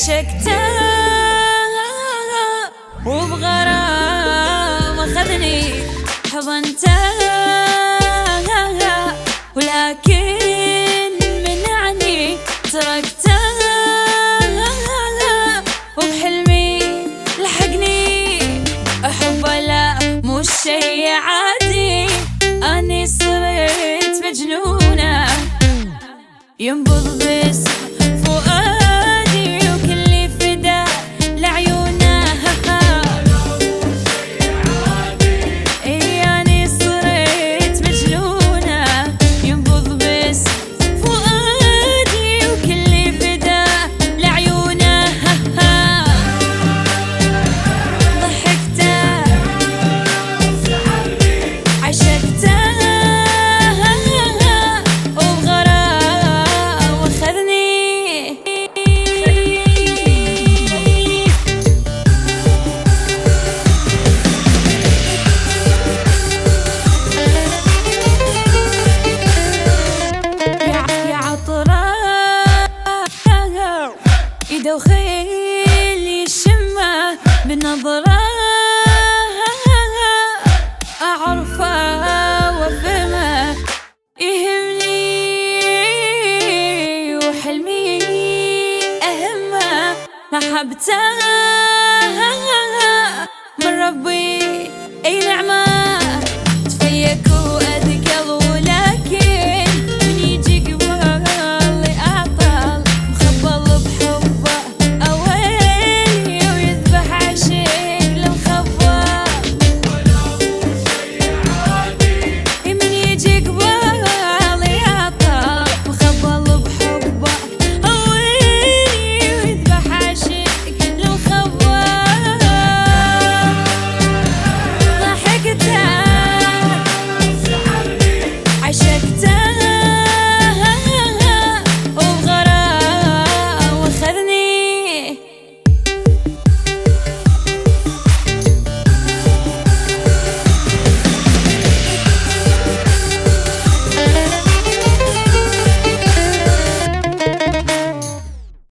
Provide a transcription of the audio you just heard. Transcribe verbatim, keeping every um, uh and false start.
عشقته وبغرام أخذني حضنته، ولكن منعني تركته، وبحلمي لحقني أحبه لا مش شي عادي، أني صرت مجنونة ينبض بس فؤادي وكلي فدا لعيونه، اي أني صرت مجنونة ينبض بس فؤادي وكلي فدا لعيونه، ضحكته عشقته يده وخيل يشمه بالنظرة، أعرفه وأفهمه يهمني وحلمي أهمه محبته.